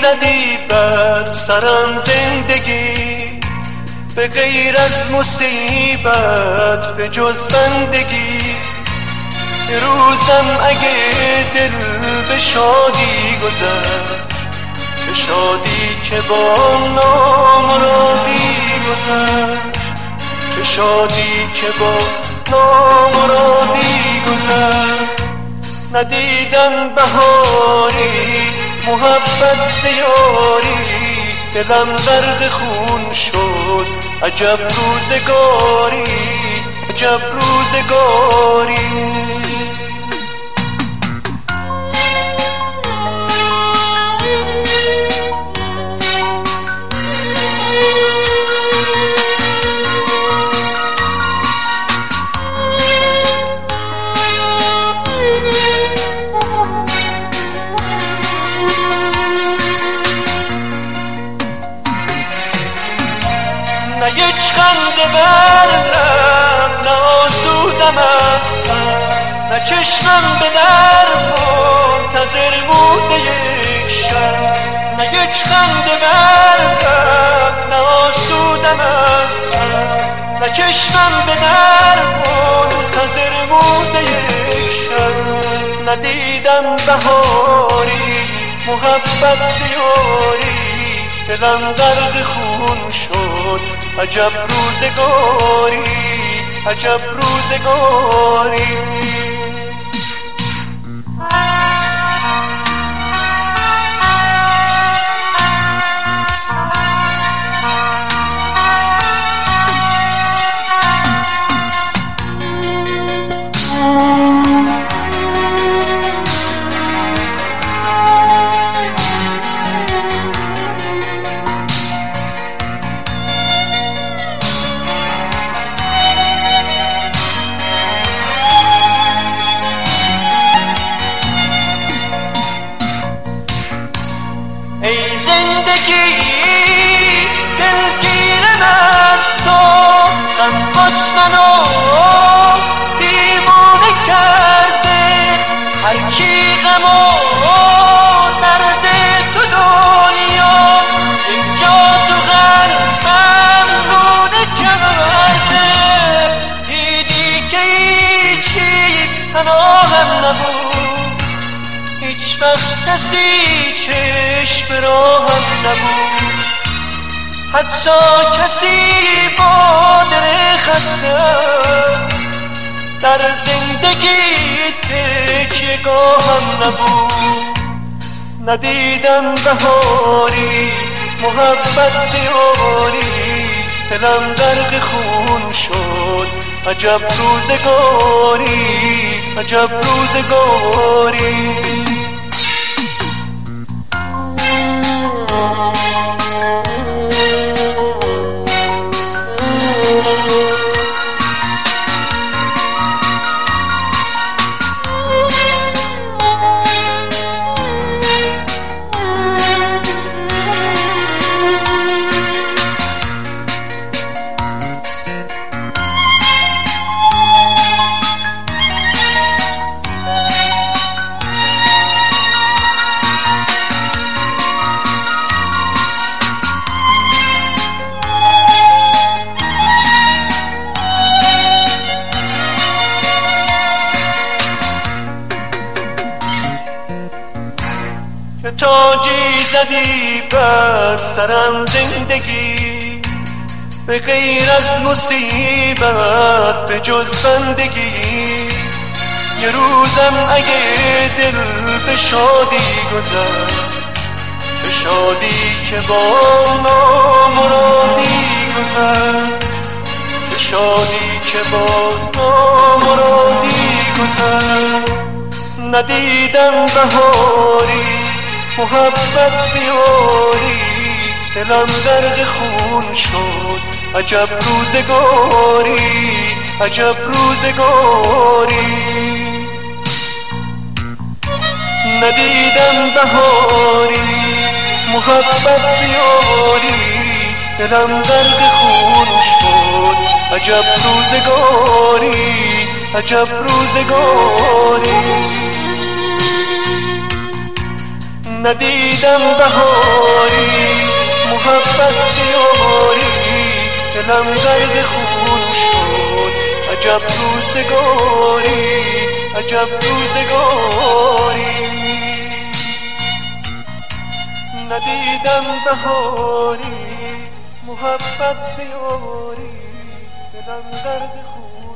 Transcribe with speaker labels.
Speaker 1: زدی بر سرم زندگی، به غیر از مصیبت به جز بندگی. روزم اگه دل به شادی گذشت، چه شادی که با نامرادی گذشت، چه شادی که با نامرادی گذشت. ندیدم بهاری محبت سیاری، دلم درد خون شد عجب روزگاری، عجب روزگاری. نه یک خنده بر لب، نه آسودم از غم، نه چشمم به در منتظر مونده یک شب. نه یک خنده بر لب، نه آسودم از غم، نه چشمم به در منتظر مونده یک شب. ندیدم بهاری محبت زیاری، دلم درد خون شد عجب روزگاری، عجب روزگاری. ای زندگی دلگیرم از تو، غمت منو دیوانه کرده. هر کی غم و درد تو دنیا، اینجا تو قلبم رونه کرده. دیدی که هیچی پناهم نبود، هیچ وقت کسی چشم راهم نبود، حتی کسی با دل خسته در زندگی تکیه‌گاهم نبود. ندیدم بهاری محبت زیاری، دلم درد خون شد عجب روزگاری، عجب روزگاری. که تاجی زدی بر سرم زندگی، به غیر از مصیبت به جز بندگی. یه روزم اگه دل به شادی گذشت، چه شادی که با نامرادی گذشت، چه شادی که با نامرادی گذشت. ندیدم بهاری محبت زیاری، دلم درد خون شد عجب روزگاری، عجب روزگاری. ندیدم بهاری محبت زیاری، دلم درد خون شد عجب روزگاری، عجب روزگاری. ندیدم بهاری محبت یاری، دلم درد خون شد عجب روزگاری، عجب روزگاری. ندیدم بهاری محبت یاری، دلم درد خون